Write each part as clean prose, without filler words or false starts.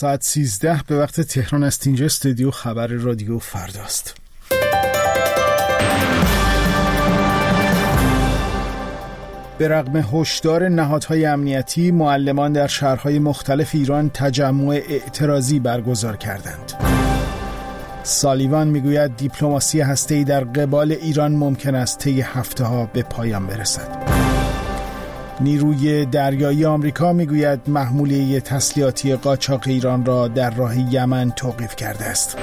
ساعت 13 به وقت تهران است. اینجا استودیو خبر رادیو فرداست. به رغم هشدار نهادهای امنیتی، معلمان در شهرهای مختلف ایران تجمع اعتراضی برگزار کردند. سالیوان میگوید دیپلماسی هسته‌ای در قبال ایران ممکن است طی هفته‌ها به پایان برسد. نیروی دریایی آمریکا میگوید محموله تسلیحاتی قاچاق ایران را در راه یمن توقیف کرده است.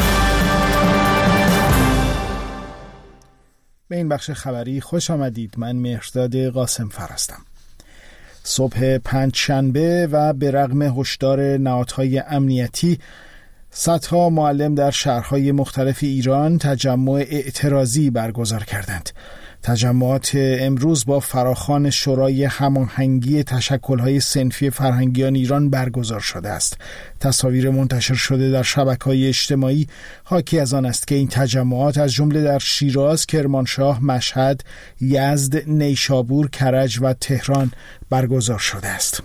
به این بخش خبری خوش آمدید. من مهرداد قاسمفر هستم. صبح پنجشنبه و به رغم هشدار نهادهای امنیتی، صدها معلم در شهرهای مختلف ایران تجمع اعتراضی برگزار کردند. تجمعات امروز با فراخوان شورای هماهنگی تشکل‌های صنفی فرهنگیان ایران برگزار شده است. تصاویر منتشر شده در شبکه‌های اجتماعی حاکی از آن است که این تجمعات از جمله در شیراز، کرمانشاه، مشهد، یزد، نیشابور، کرج و تهران برگزار شده است.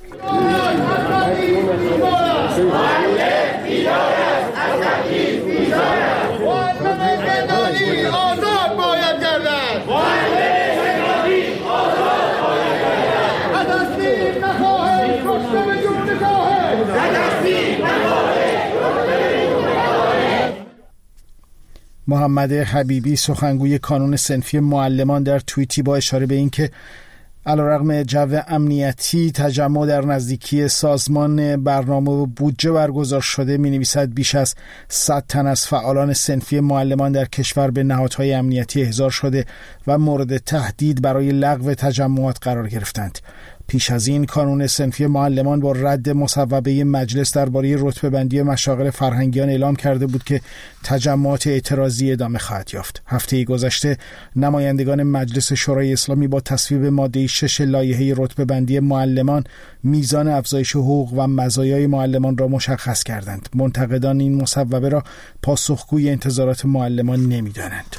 محمد حبیبی سخنگوی کانون صنفی معلمان در توییتی با اشاره به اینکه علیرغم جو امنیتی تجمع در نزدیکی سازمان برنامه و بودجه برگزار شده می‌نویسد بیش از 100 تن از فعالان صنفی معلمان در کشور به نهادهای امنیتی احضار شده و مورد تهدید برای لغو تجمعات قرار گرفتند. پیش از این کانون صنفی معلمان با رد مصوبه مجلس درباره رتبه‌بندی مشاغل فرهنگیان اعلام کرده بود که تجمعات اعتراضی ادامه خواهد یافت. هفته گذشته نمایندگان مجلس شورای اسلامی با تصویب ماده 6 لایحه رتبه‌بندی معلمان میزان افزایش حقوق و مزایای معلمان را مشخص کردند. منتقدان این مصوبه را پاسخگوی انتظارات معلمان نمی‌دانند.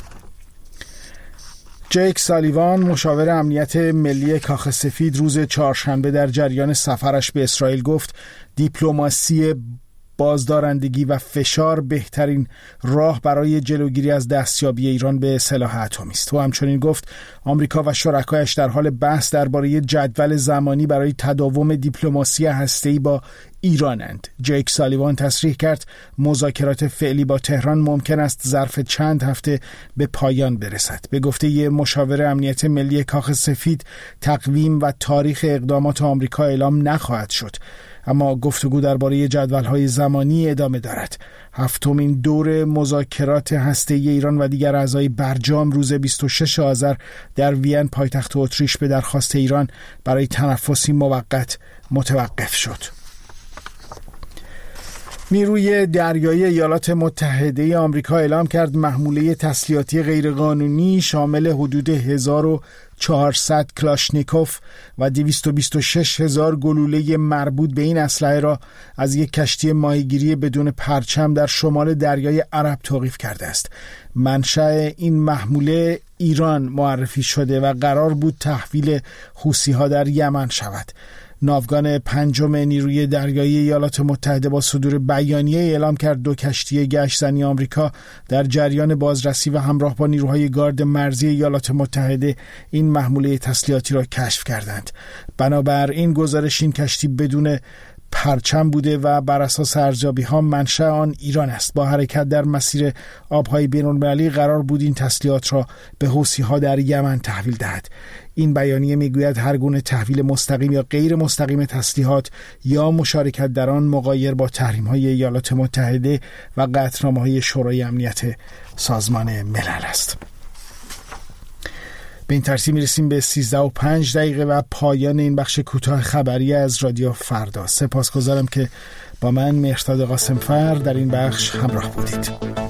جیک سالیوان مشاور امنیت ملی کاخ سفید روز چهارشنبه در جریان سفرش به اسرائیل گفت دیپلماسی بازدارندگی و فشار بهترین راه برای جلوگیری از دستیابی ایران به سلاح اتمی است. و همچنین گفت آمریکا و شرکایش در حال بحث درباره جدول زمانی برای تداوم دیپلماسی هسته‌ای با ایرانند. جیک سالیوان تصریح کرد مذاکرات فعلی با تهران ممکن است ظرف چند هفته به پایان برسد. به گفته مشاور امنیت ملی کاخ سفید تقویم و تاریخ اقدامات آمریکا اعلام نخواهد شد، اما گفتگو درباره جدول‌های زمانی ادامه دارد. هفتمین دور مذاکرات هسته‌ای ایران و دیگر اعضای برجام روز 26 آذر در وین پایتخت اتریش به درخواست ایران برای تنفسی موقت متوقف شد. نیروی دریایی ایالات متحده آمریکا اعلام کرد محموله تسلیحاتی غیرقانونی شامل حدود 1400 کلاشنیکوف و 226,000 گلوله مربوط به این اسلحه را از یک کشتی ماهیگیری بدون پرچم در شمال دریای عرب توقیف کرده است. منشأ این محموله ایران معرفی شده و قرار بود تحویل حوثی‌ها در یمن شود. ناوگان پنجم نیروی دریایی ایالات متحده با صدور بیانیه اعلام کرد 2 کشتی گشتزنی آمریکا در جریان بازرسی و همراه با نیروهای گارد مرزی ایالات متحده این محموله تسلیحاتی را کشف کردند. بنابراین گزارش این کشتی بدون پرچم بوده و بر اساس ارزیابی‌ها منشأ آن ایران است. با حرکت در مسیر آب‌های بین‌المللی قرار بود این تسلیحات را به حوثی‌ها در یمن تحویل دهد. این بیانیه میگوید هر گونه تحویل مستقیم یا غیر مستقیم تسلیحات یا مشارکت در آن مغایر با تحریم‌های ایالات متحده و قطعنامه‌های شورای امنیت سازمان ملل است. به این ترتیب میرسیم به 13:05 و پایان این بخش کوتاه خبری از رادیو فردا. سپاسگزارم که با من مهرداد قاسمفر در این بخش همراه بودید.